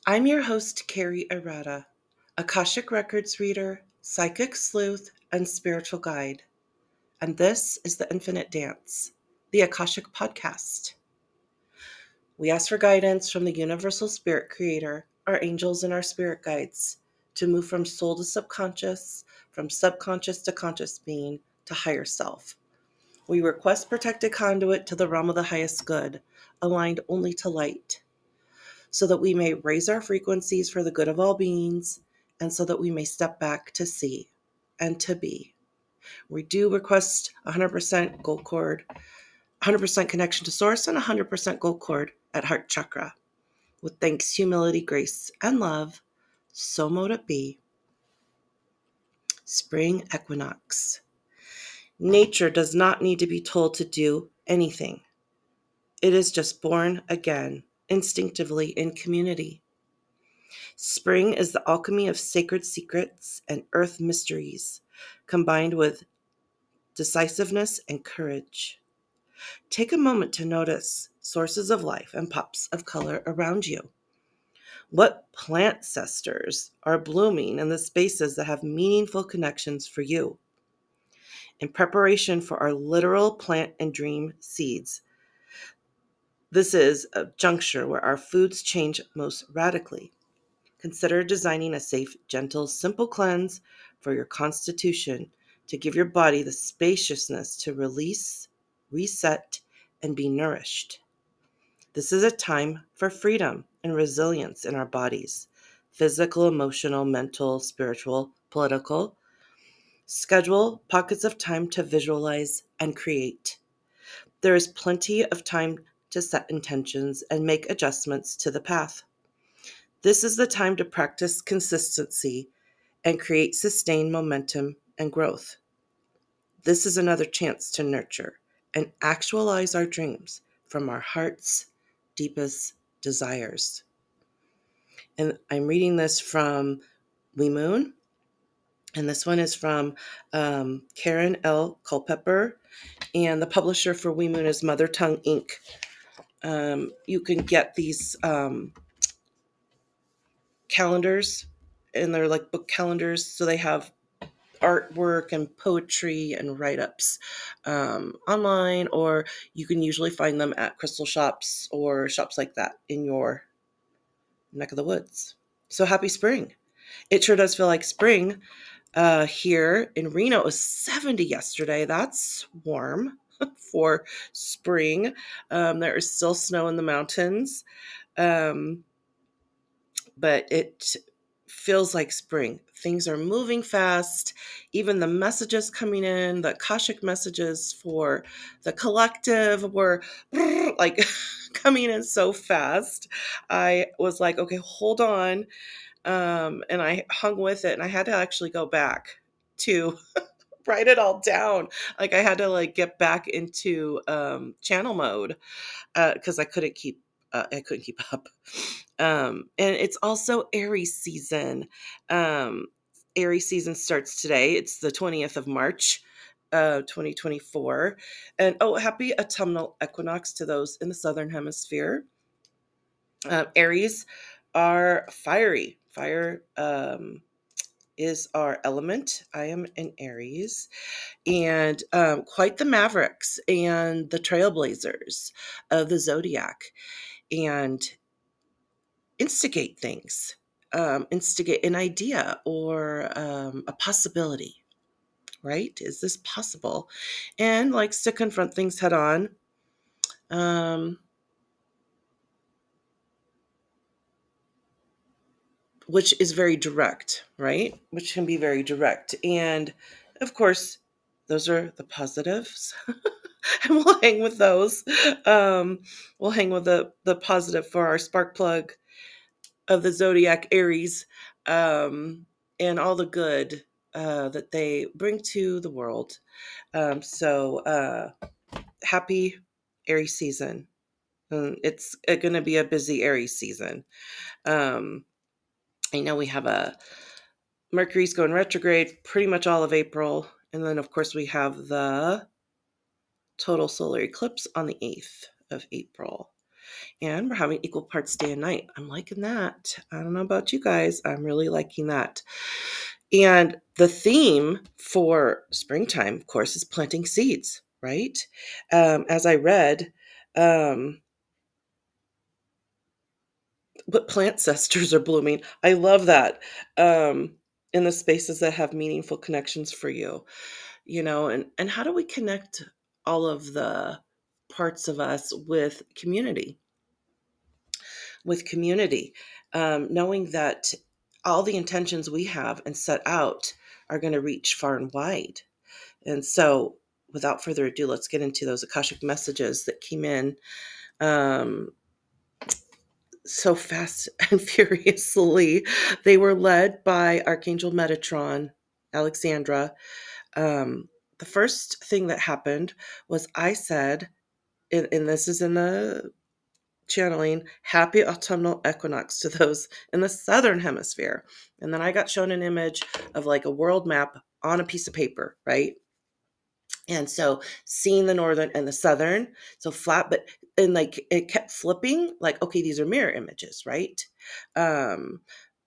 I'm your host, Carrie Arata, Akashic Records reader, psychic sleuth, and spiritual guide. And this is The Infinite Dance, the Akashic podcast. We ask for guidance from the universal spirit creator, our angels, and our spirit guides to move from soul to subconscious, from subconscious to conscious being, to higher self. We request protected conduit to the realm of the highest good, aligned only to light, so that we may raise our frequencies for the good of all beings, and so that we may step back to see and to be. We do request 100% gold cord, 100% connection to source, and 100% gold cord at heart chakra. With thanks, humility, grace, and love, so mote it be. Spring equinox. Nature does not need to be told to do anything. It is just born again, instinctively in community. Spring is the alchemy of sacred secrets and earth mysteries, combined with decisiveness and courage. Take a moment to notice sources of life and pops of color around you. What plant ancestors are blooming in the spaces that have meaningful connections for you? In preparation for our literal plant and dream seeds, this is a juncture where our foods change most radically. Consider designing a safe, gentle, simple cleanse for your constitution to give your body the spaciousness to release, reset, and be nourished. This is a time for freedom and resilience in our bodies, physical, emotional, mental, spiritual, political. Schedule pockets of time to visualize and create. There is plenty of time to set intentions and make adjustments to the path. This is the time to practice consistency and create sustained momentum and growth. This is another chance to nurture and actualize our dreams from our heart's deepest desires. And I'm reading this from We Moon, and this one is from Karen L. Culpepper, and the publisher for We Moon is Mother Tongue Inc. You can get these calendars, and they're like book calendars, so they have artwork and poetry and write-ups online, or you can usually find them at crystal shops or shops like that in your neck of the woods. So happy spring. It sure does feel like spring. Here in Reno, it was 70 yesterday. That's warm for spring. There is still snow in the mountains, but it feels like spring. Things are moving fast. Even the messages coming in, the Akashic messages for the collective were like coming in so fast. I was like, okay, hold on. And I hung with it, and I had to actually go back to write it all down. Like, I had to get back into channel mode because I couldn't keep up. And it's also Aries season. Aries season starts today. It's the 20th of March, 2024. And happy autumnal equinox to those in the southern hemisphere. Aries are fiery. Fire is our element. I am an Aries, and quite the mavericks and the trailblazers of the zodiac, and instigate things, instigate an idea or a possibility, right? Is this possible? And likes to confront things head on. Which is very direct, right? Which can be very direct. And of course, those are the positives. And we'll hang with those. We'll hang with the positive for our spark plug of the zodiac Aries, and all the good that they bring to the world. So happy Aries season. It's going to be a busy Aries season. I know we have Mercury's going retrograde pretty much all of April. And then, of course, we have the total solar eclipse on the 8th of April. And we're having equal parts day and night. I'm liking that. I don't know about you guys. I'm really liking that. And the theme for springtime, of course, is planting seeds, right? As I read, what plant cesters are blooming. I love that. Um, in the spaces that have meaningful connections for you, and how do we connect all of the parts of us with community, knowing that all the intentions we have and set out are going to reach far and wide. And so, without further ado, let's get into those Akashic messages that came in um, so fast and furiously. They were led by Archangel Metatron, Alexandra. Um, the first thing that happened was I said, and this is in the channeling, happy autumnal equinox to those in the southern hemisphere. And then I got shown an image of like a world map on a piece of paper, right? And so seeing the northern and the southern, so flat, but and like it kept flipping, like, okay, these are mirror images, right? Um,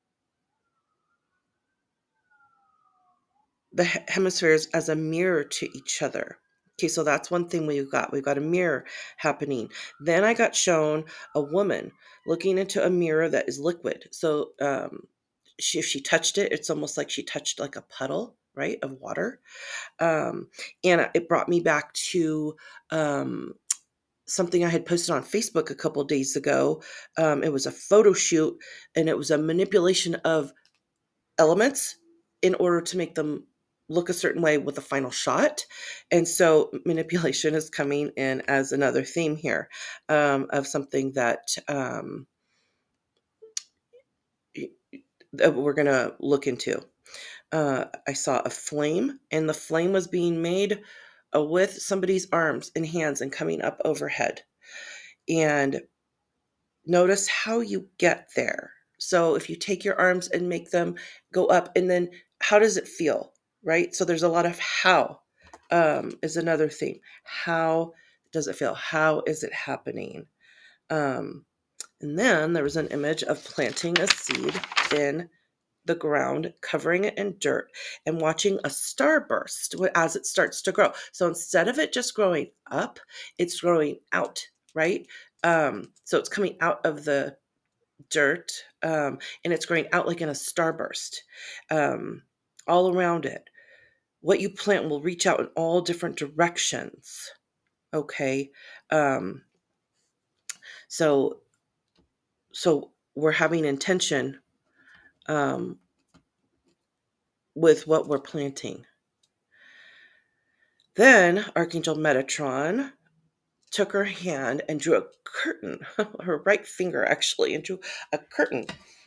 the hemispheres as a mirror to each other. Okay, so that's one thing we've got. We've got a mirror happening. Then I got shown a woman looking into a mirror that is liquid. So if she touched it, it's almost like she touched like a puddle, right, of water. And it brought me back to something I had posted on Facebook a couple of days ago. It was a photo shoot, and it was a manipulation of elements in order to make them look a certain way with the final shot. And so manipulation is coming in as another theme here, of something that we're going to look into. I saw a flame, and the flame was being made with somebody's arms and hands and coming up overhead. And notice how you get there. So if you take your arms and make them go up, and then how does it feel, right? So there's a lot of how, is another theme. How does it feel? How is it happening? Um, and then there was an image of planting a seed in the ground, covering it in dirt, and watching a starburst as it starts to grow. So instead of it just growing up, it's growing out, right? So it's coming out of the dirt, and it's growing out like in a starburst, um, all around it. What you plant will reach out in all different directions. Okay, um, so so we're having intention, um, with what we're planting. Then Archangel Metatron took her hand and drew a curtain, her right finger actually, and drew a curtain.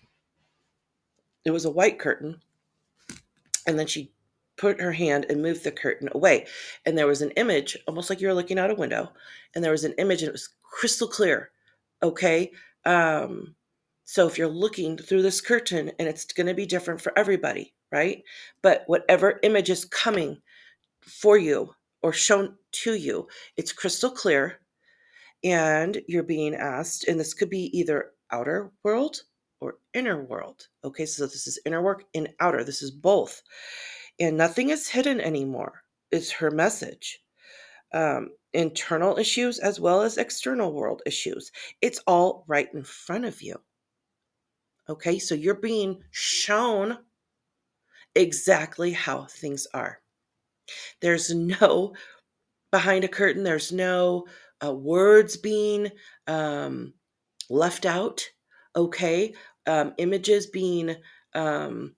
It was a white curtain. And then she put her hand and moved the curtain away. And there was an image, almost like you were looking out a window. And there was an image, and it was crystal clear. Okay. Um, so if you're looking through this curtain, and it's going to be different for everybody, right? But whatever image is coming for you or shown to you, it's crystal clear. And you're being asked, and this could be either outer world or inner world. Okay, so this is inner work and outer. This is both. And nothing is hidden anymore, is her message. Internal issues as well as external world issues. It's all right in front of you. Okay, so you're being shown exactly how things are. There's no behind a curtain, there's no words being um, left out. Okay, images being um,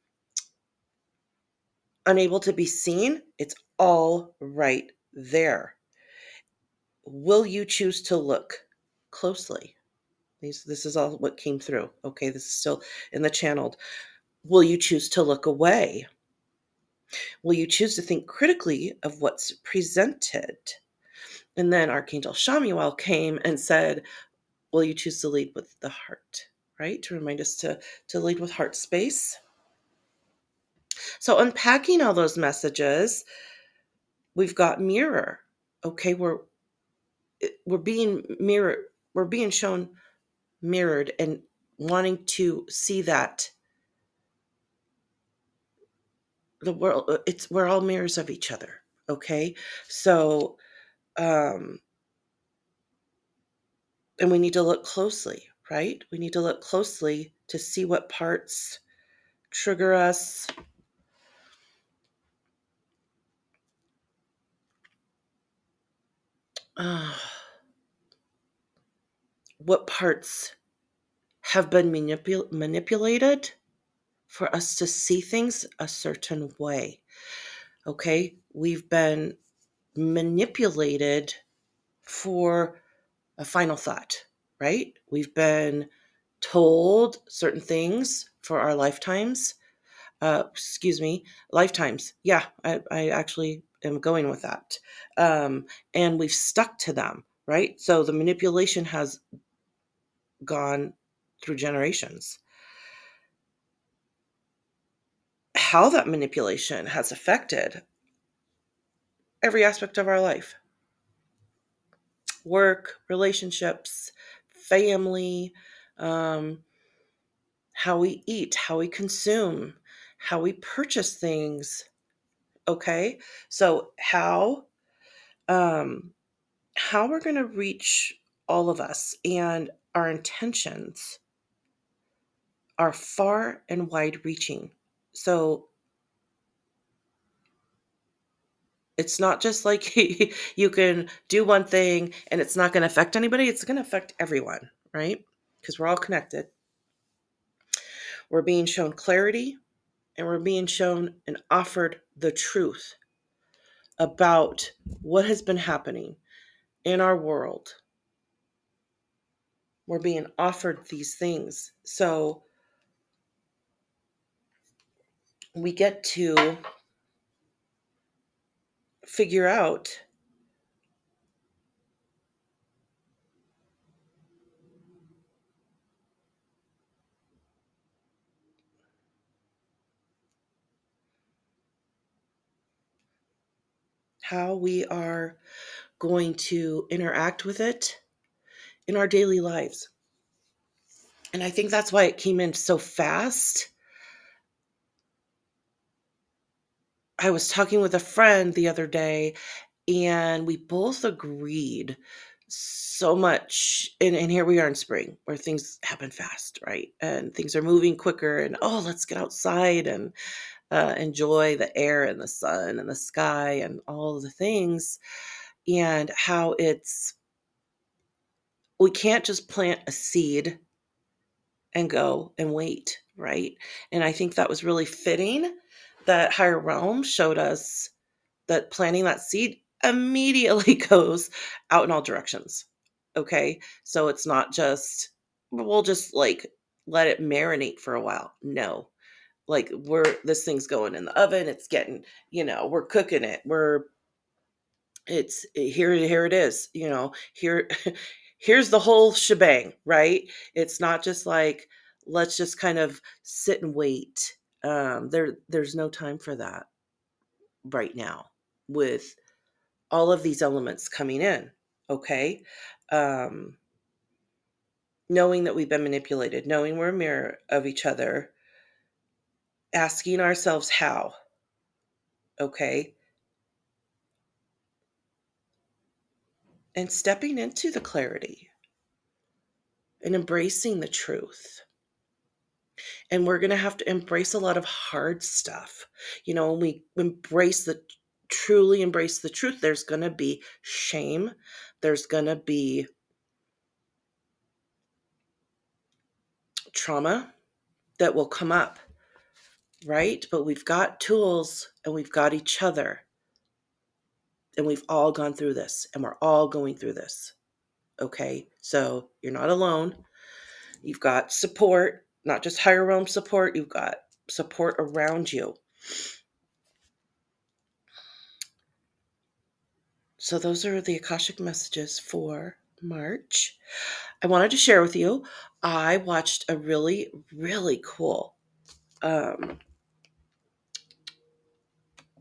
unable to be seen. It's all right there. Will you choose to look closely? This is all what came through. Okay, this is still in the channeled. Will you choose to look away? Will you choose to think critically of what's presented? And then Archangel Shamuel came and said, will you choose to lead with the heart? Right? To remind us to lead with heart space. So unpacking all those messages, we've got mirror. Okay, we're being mirrored. we're being shown mirrored and wanting to see that the world, we're all mirrors of each other. Okay. So, um, and we need to look closely, right? We need to look closely to see what parts trigger us. Uh, what parts have been manipulated for us to see things a certain way. Okay. We've been manipulated for a final thought, right? We've been told certain things for our lifetimes. Excuse me, lifetimes. Yeah, I actually am going with that. And we've stuck to them, right? So the manipulation has gone through generations. How that manipulation has affected every aspect of our life: work, relationships, family, um, how we eat, how we consume, how we purchase things. Okay. So um, how we're going to reach all of us and our intentions are far and wide reaching. So it's not just like you can do one thing and it's not going to affect anybody. It's going to affect everyone, right? Because we're all connected. We're being shown clarity, and we're being shown and offered the truth about what has been happening in our world. We're being offered these things. So we get to figure out how we are going to interact with it in our daily lives. And I think that's why it came in so fast. I was talking with a friend the other day, and we both agreed so much. And here we are in spring where things happen fast, right? And things are moving quicker, and oh, let's get outside and enjoy the air and the sun and the sky and all of the things. And how we can't just plant a seed and go and wait, right? And I think that was really fitting that higher realm showed us that planting that seed immediately goes out in all directions. Okay. So it's not just, we'll just like let it marinate for a while. No, like this thing's going in the oven. It's getting, we're cooking it. It's here it is, here, here's the whole shebang, right? It's not just like, let's just kind of sit and wait. There's no time for that right now with all of these elements coming in. Okay. Um, knowing that we've been manipulated, knowing we're a mirror of each other, asking ourselves how. Okay. And stepping into the clarity and embracing the truth. And we're going to have to embrace a lot of hard stuff. When we truly embrace the truth, there's going to be shame. There's going to be trauma that will come up, right? But we've got tools and we've got each other, and we've all gone through this, and we're all going through this. Okay. So you're not alone. You've got support, not just higher realm support. You've got support around you. So those are the Akashic messages for March. I wanted to share with you, I watched a really, really cool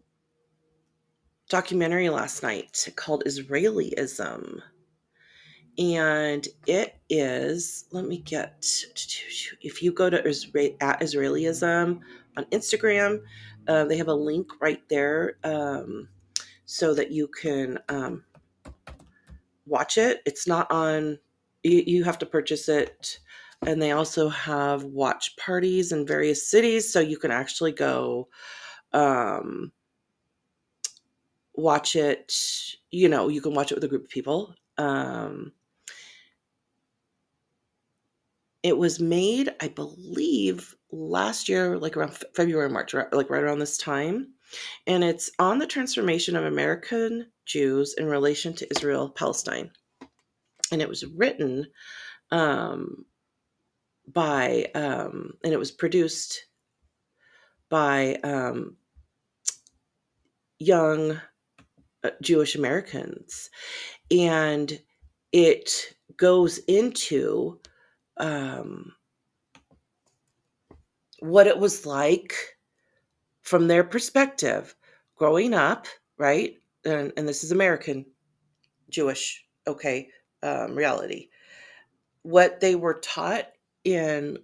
documentary last night called Israelism. And it is, let me get, if you go to at Israelism on Instagram, they have a link right there, so that you can watch it. It's not on, you have to purchase it. And they also have watch parties in various cities, so you can actually go um, watch it. You can watch it with a group of people. It was made, I believe, last year, like around February, March, like right around this time. And it's on the transformation of American Jews in relation to Israel Palestine. And it was written um, and it was produced by young Jewish Americans. And it goes into um, what it was like from their perspective growing up, right? And this is American Jewish, okay, reality. What they were taught in,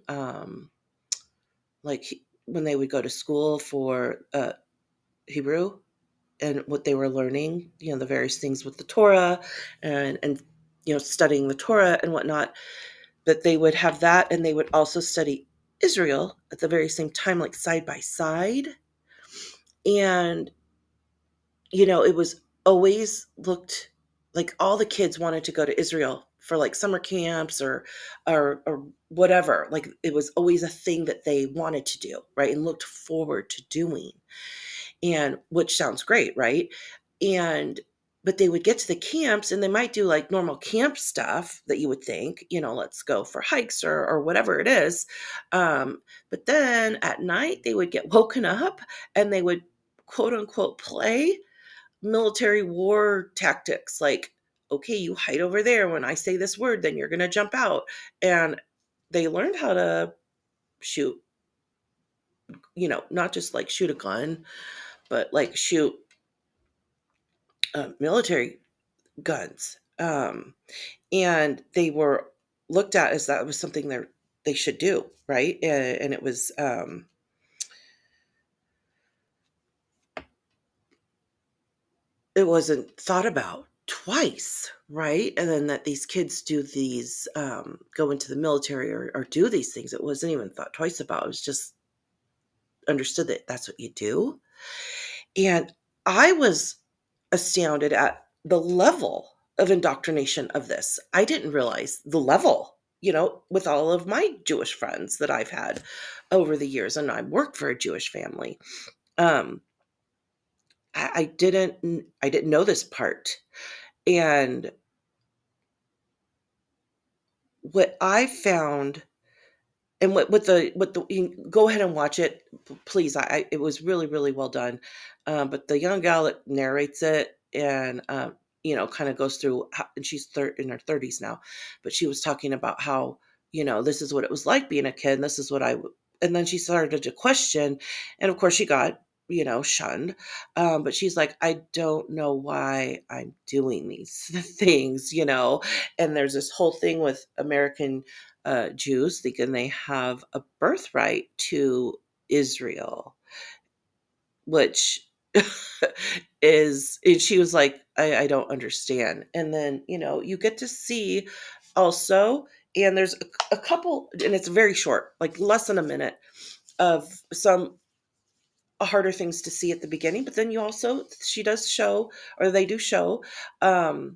like when they would go to school for Hebrew, and what they were learning, the various things with the Torah, and studying the Torah and whatnot, that they would have that, and they would also study Israel at the very same time, like side by side. And it was always looked like all the kids wanted to go to Israel for like summer camps or whatever. Like it was always a thing that they wanted to do, right? And looked forward to doing. And which sounds great, right? And but they would get to the camps and they might do like normal camp stuff that you would think, let's go for hikes or whatever it is. But then at night they would get woken up and they would quote unquote play military war tactics, like, okay, you hide over there, when I say this word then you're going to jump out. And they learned how to shoot, not just like shoot a gun, but like shoot military guns. And they were looked at as that was something they should do, right? And it wasn't thought about twice, right? And then that these kids do these, go into the military or do these things, it wasn't even thought twice about. It was just understood that that's what you do. And I was astounded at the level of indoctrination of this. I didn't realize the level, with all of my Jewish friends that I've had over the years, and I worked for a Jewish family. Um, I didn't know this part. And what I found, and what the you can go ahead and watch it, please. It was really, really well done. But the young gal that narrates it, and kind of goes through how, and she's in her 30s now, but she was talking about how, this is what it was like being a kid, and this is what and then she started to question, and of course she got, shunned. But she's like, I don't know why I'm doing these things, and there's this whole thing with American Jews thinking they have a birthright to Israel, which and she was like, I don't understand. And then, you get to see also, and there's a couple, and it's very short, like less than a minute, of some harder things to see at the beginning. But then she does show, or they do show, um,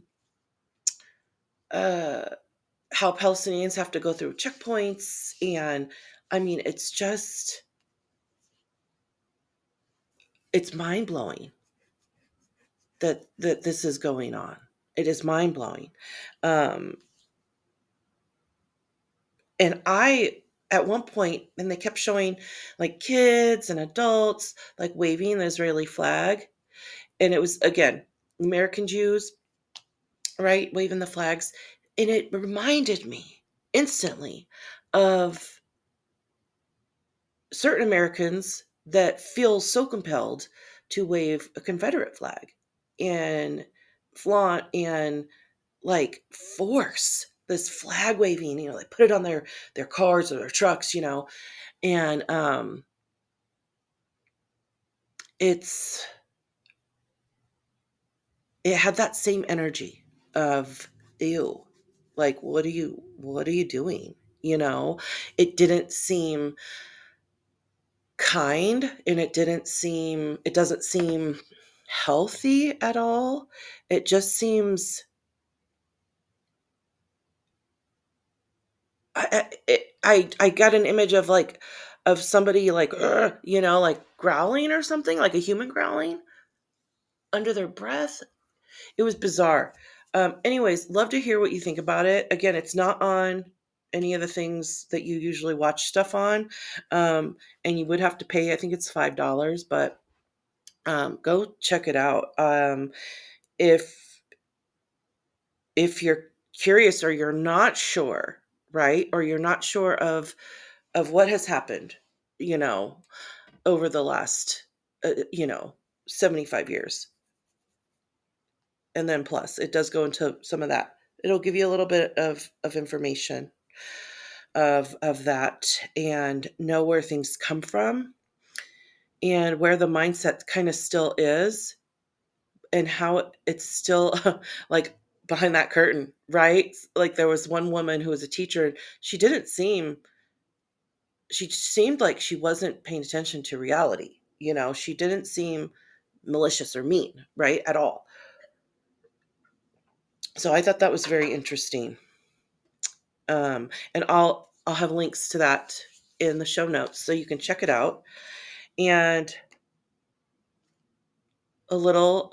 uh, how Palestinians have to go through checkpoints. And I mean, it's mind blowing that this is going on. It is mind blowing. Um, and at one point, and they kept showing like kids and adults like waving the Israeli flag. And it was, again, American Jews, right, waving the flags. And it reminded me instantly of certain Americans that feel so compelled to wave a Confederate flag and flaunt and like force, this flag waving, they put it on their cars or their trucks, and it's it had that same energy of ew, like what are you doing? It didn't seem kind, and it doesn't seem healthy at all. It just seems I got an image of of somebody like like growling or something, like a human growling under their breath. It was bizarre. Anyways, love to hear what you think about it. Again, it's not on any of the things that you usually watch stuff on, and you would have to pay. I think it's $5, but go check it out. If you're curious or you're not sure, right, or you're not sure of what has happened, you know, over the last, 75 years, and then plus it does go into some of that. It'll give you a little bit of information of that, and know where things come from and where the mindset kind of still is, and how it's still like behind that curtain, right? Like there was one woman who was a teacher, and she seemed like she wasn't paying attention to reality. She didn't seem malicious or mean, right, at all. So I thought that was very interesting. And I'll have links to that in the show notes so you can check it out. And a little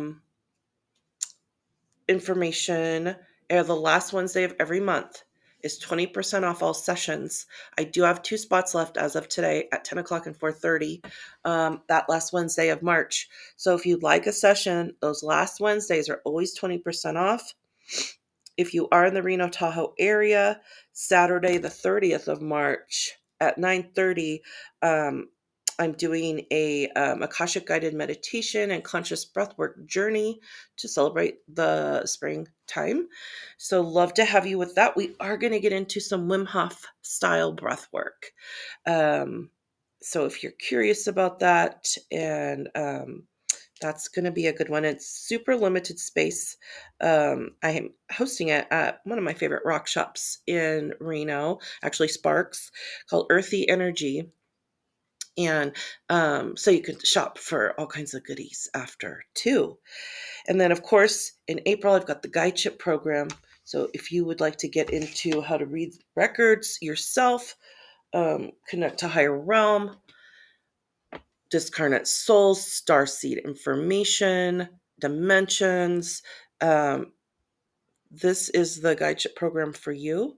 information, the last Wednesday of every month is 20% off all sessions. I do have 2 spots left as of today at 10 o'clock and 4:30, that last Wednesday of March. So if you'd like a session, those last Wednesdays are always 20% off. If you are in the Reno Tahoe area, Saturday the 30th of March at 9:30, I'm doing a Akashic guided meditation and conscious breathwork journey to celebrate the springtime. So love to have you with that. We are going to get into some Wim Hof style breathwork. Um, so if you're curious about that, and that's going to be a good one. It's super limited space. I am hosting it at one of my favorite rock shops in Reno, actually Sparks, called Earthy Energy. And so you can shop for all kinds of goodies after too. And then, of course, in April, I've got the Guideship program. So if you would like to get into how to read records yourself, connect to higher realm, discarnate souls, starseed information, dimensions, this is the Guideship program for you.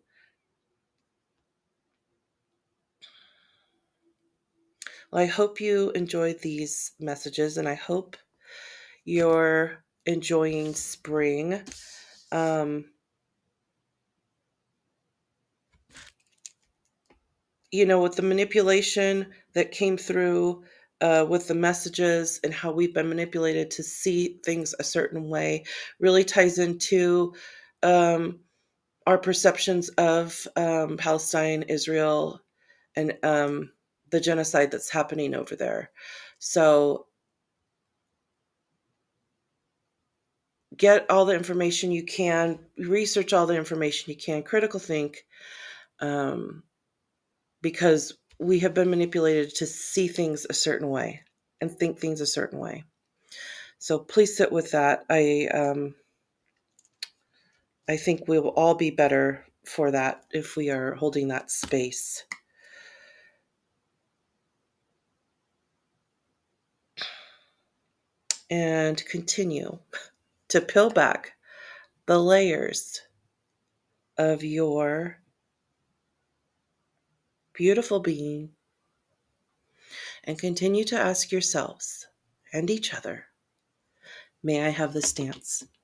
Well, I hope you enjoyed these messages, and I hope you're enjoying spring. With the manipulation that came through, with the messages and how we've been manipulated to see things a certain way, really ties into our perceptions of Palestine, Israel, and the genocide that's happening over there. So get all the information you can, research all the information you can, critical think, because we have been manipulated to see things a certain way and think things a certain way. So please sit with that. I think we will all be better for that if we are holding that space. And continue to peel back the layers of your beautiful being, and continue to ask yourselves and each other, may I have this dance?